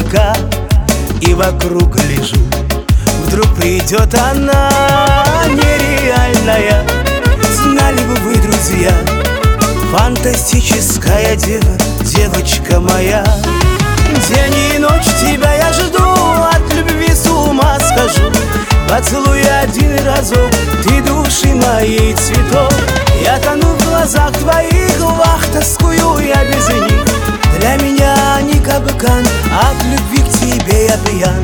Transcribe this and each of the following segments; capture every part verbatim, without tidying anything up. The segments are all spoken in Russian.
облака и вокруг лежу. Вдруг придет она нереальная. Знали бы вы, друзья, фантастическая дева, девочка моя. День и ночь тебя я жду, от любви с ума схожу. Поцелуй один разок, ты души моей цветок. Я тону в глазах твоих, вах, тоскую я без них. Для меня они кабакан, от любви к тебе я пьян.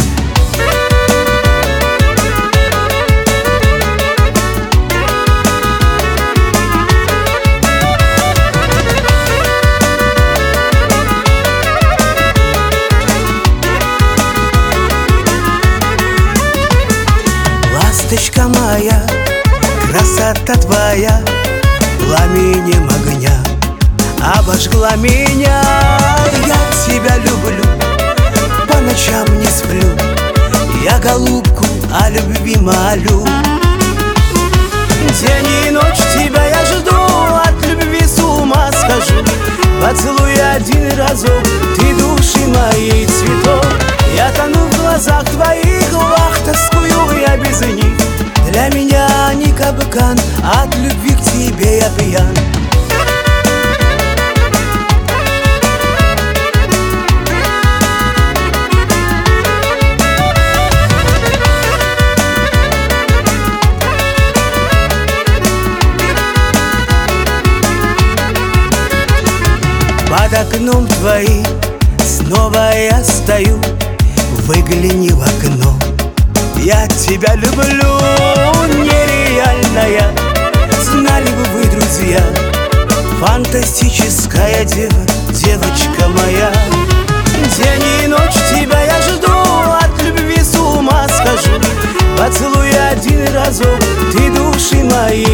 Ласточка моя, красота твоя пламенем огня обожгла меня. Я тебя люблю, по ночам не сплю, я голубку о любви молю. День и ночь тебя я жду, от любви с ума схожу. Поцелуй один разок, ты души моей цветок. Я тону в глазах твоих, вах, тоскую я без них. Для меня они кабакан, от любви к тебе я пьян. Под окном твоим снова я стою. Выгляни в окно, я тебя люблю, нереальная. Знали бы вы, друзья, фантастическая дева, девочка моя. День и ночь тебя я жду, от любви с ума схожу. Поцелуй один разок, ты души моей